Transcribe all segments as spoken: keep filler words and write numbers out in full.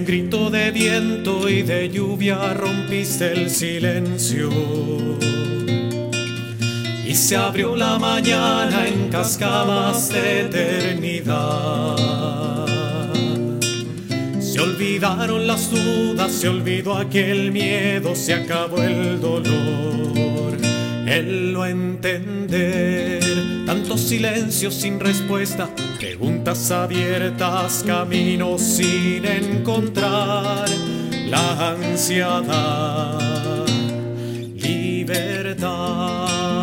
grito de viento y de lluvia rompiste el silencio, y se abrió la mañana en cascadas de eternidad. Se olvidaron las dudas, se olvidó aquel miedo, se acabó el dolor, el no entender. Tantos silencios sin respuesta, preguntas abiertas, caminos sin encontrar. La ansiedad, libertad.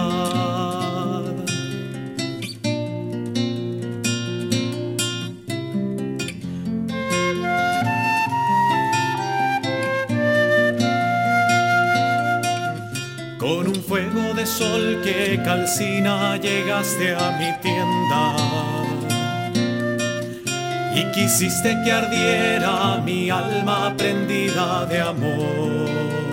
Con un fuego de sol que calcina llegaste a mi tienda y quisiste que ardiera mi alma prendida de amor.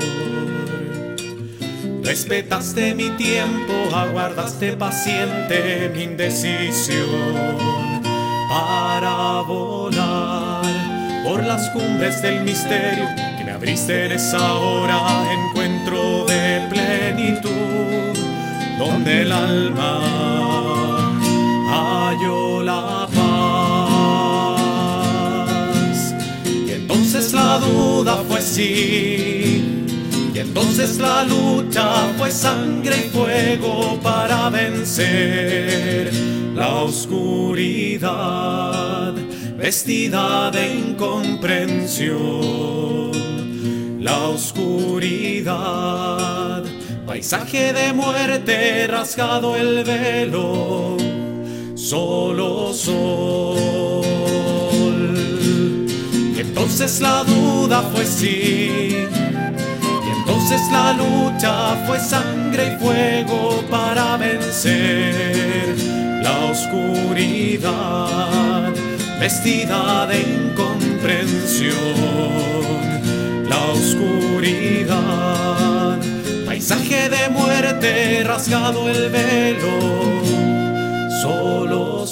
Respetaste mi tiempo, aguardaste paciente mi indecisión para volar por las cumbres del misterio que me abriste en esa hora. Encuentro de plenitud donde el alma halló la paz. Y entonces la duda fue sí, y entonces la lucha fue sangre y fuego para vencer la oscuridad vestida de incomprensión. La oscuridad, paisaje de muerte, rasgado el velo, solo sol. Y entonces la duda fue sí, y entonces la lucha fue sangre y fuego para vencer la oscuridad vestida de incomprensión. La oscuridad, paisaje de muerte, rasgado el velo, solo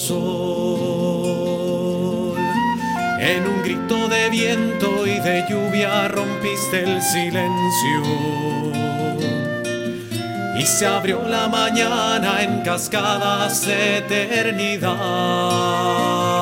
sol. En un grito de viento y de lluvia rompiste el silencio, y se abrió la mañana en cascadas de eternidad.